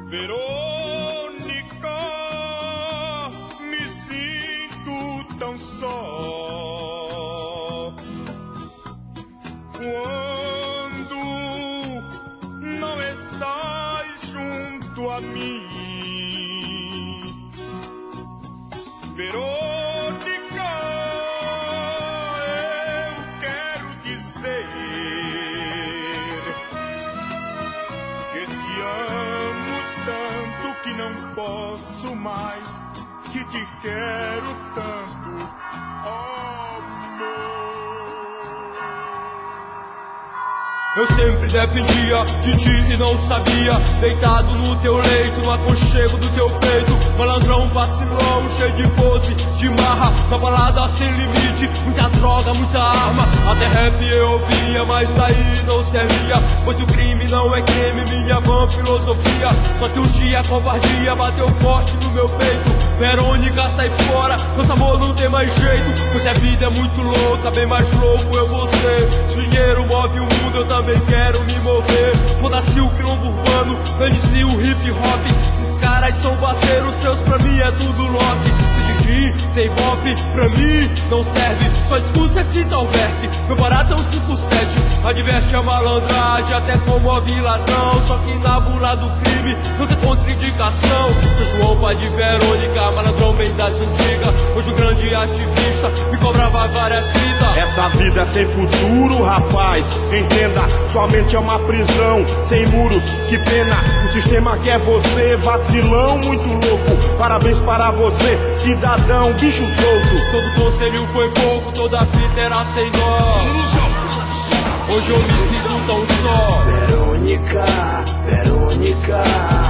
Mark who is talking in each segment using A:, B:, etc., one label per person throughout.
A: Verônica, me sinto tão só quando não estás junto a mim. Verônica, eu quero dizer que te amo tanto que não posso mais, que te quero tanto, amor.
B: Eu sempre dependia de ti e não sabia, deitado no teu leito, no aconchego do teu peito, malandrão, vacilão, cheio de pose, de marra, na balada sem limite, muita droga, muita arma, até rap eu ouvia, mas aí não servia, pois o crime não é crime, minha vã filosofia, só que um dia a covardia bateu forte no meu peito. Verônica, sai fora, nosso amor não tem mais jeito, pois a vida é muito louca, bem mais louco eu vou ser. Se o dinheiro move o mundo, eu também quero me mover. Foda-se o quilombo urbano, dane-se o hip hop. Esses caras são parceiros seus, pra mim é tudo lock. Se dirigir, sem bop, pra mim não serve. Só discurso é Citalverk, meu barato é um 57. Adverte a malandragem, até comove ladrão. Só que na bula do crime não tem contraindicação. Sou João, pai de Verônica, malandrão bem das antigas. Hoje o grande ativista me cobrava várias fitas.
A: Essa vida é sem futuro, rapaz, entenda, sua mente é uma prisão, sem muros, que pena. O sistema quer você, vacilão muito louco. Parabéns para você, cidadão, bicho solto.
B: Todo conselho foi pouco, toda fita era sem nó. Hoje eu me sinto tão só.
C: Verônica, Verônica,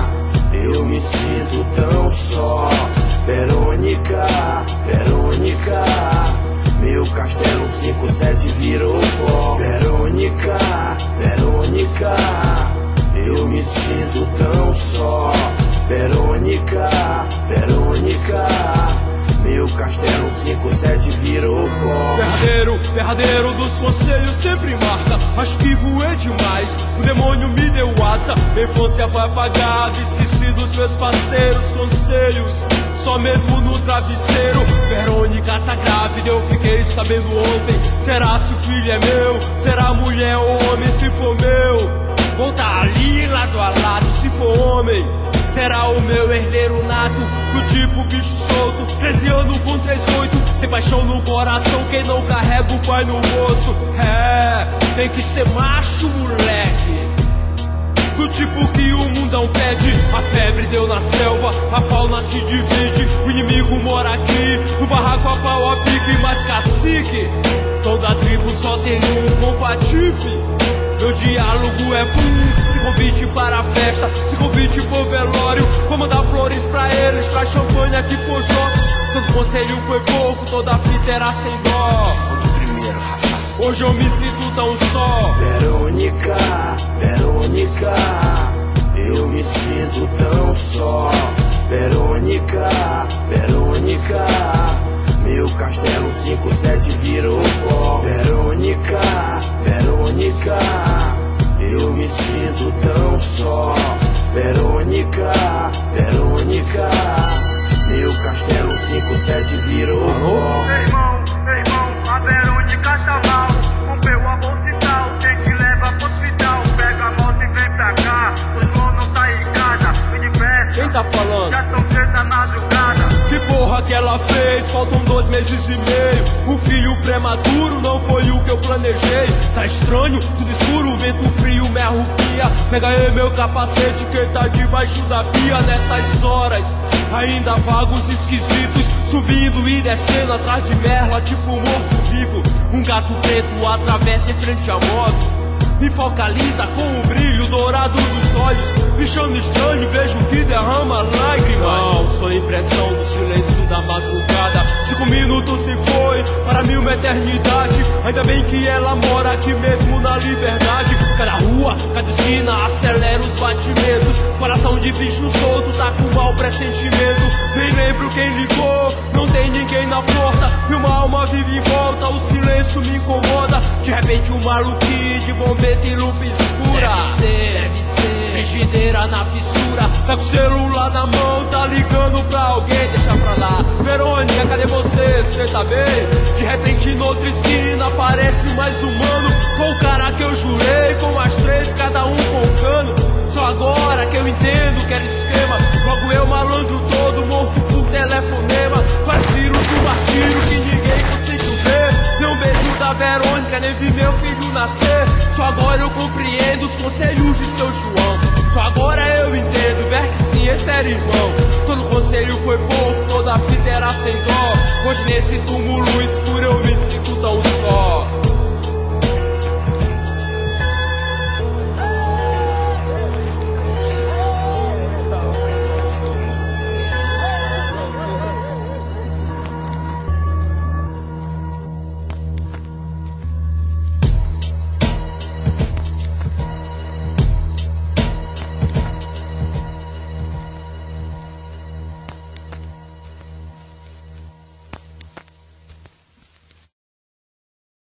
C: eu me sinto tão só. Verônica, Verônica, meu castelo 57 virou pó. Verônica, Verônica, eu me sinto tão só. Verônica, Verônica, meu castelo 57 virou pó.
B: Derradeiro dos conselhos sempre marca. Acho que voei demais, o demônio me deu asa. Minha infância foi apagada, esqueci dos meus parceiros. Conselhos, só mesmo no travesseiro. Verônica tá grávida, eu fiquei sabendo ontem. Será se o filho é meu? Será mulher ou homem? Se for meu, vou tá ali lado a lado. Se for homem, será o meu herdeiro nato, do tipo bicho solto, 13 anos com 38, sem paixão no coração, quem não carrega o pai no bolso. É, tem que ser macho, moleque, do tipo que o mundão pede. A febre deu na selva, a fauna se divide, o inimigo mora aqui, no barraco a pau a pique, mas cacique, toda tribo só tem um compatife. Meu diálogo é pum, se convite para a festa, se convite pro velório, vou mandar flores pra eles, traz champanhe aqui pros nossos. Todo conselho foi pouco, toda fita era sem dó. Hoje eu me sinto tão só.
C: Verônica, Verônica, eu me sinto tão só. Verônica, Verônica, meu castelo 57 virou pó. Verônica, Verônica, eu me sinto tão só. Verônica, Verônica, meu castelo 57 virou pó.
D: Meu irmão, a Verônica tá mal. Rompeu a bolsa e tal, tem que levar pro hospital. Pega a moto e vem pra cá, o João não tá em casa. Vem depressa,
B: quem tá falando?
D: já são 3 da madrugada.
B: Que porra que ela fez? Faltam 2 meses e meio. O filho prematuro não foi o que eu planejei. Tá estranho, tudo escuro, vento frio me arrupia. Pega aí meu capacete que tá debaixo da pia. Nessas horas, ainda vagos esquisitos, subindo e descendo atrás de merla, tipo morto-vivo. Um gato preto atravessa em frente à moto, me focaliza com o brilho dourado dos olhos. Bichando estranho, vejo que derrama lágrimas. Não, sou impressão do silêncio da madrugada. 5 minutos se foi, para mim uma eternidade. Ainda bem que ela mora aqui mesmo na liberdade. Cada rua, cada esquina acelera os batimentos. Coração de bicho solto, tá com mau pressentimento. Nem lembro quem ligou, não tem ninguém na porta. E uma alma vive em volta, o silêncio me incomoda. De repente um maluquinho de bombeta e lupa escura. Deve ser, frigideira na fissura. madrugada, tá com o celular na mão, tá ligando pra alguém, deixa pra lá. Verônica, cadê você? Cê tá bem? De repente, em outra esquina, aparece mais um mano com o cara que eu jurei, com as três, cada um com um cano. Só agora que eu entendo que era esquema. Logo eu, malandro todo, morto por telefonema. Faz tiros um martírio que ninguém conseguiu ver. Nem um beijo da Verônica, nem vi meu filho nascer. Só agora eu compreendo os conselhos de seu João. Só agora eu entendo, ver que sim, esse era irmão. Todo conselho foi pouco, toda a fita era sem dó. Hoje nesse túmulo escuro eu me sinto tão só.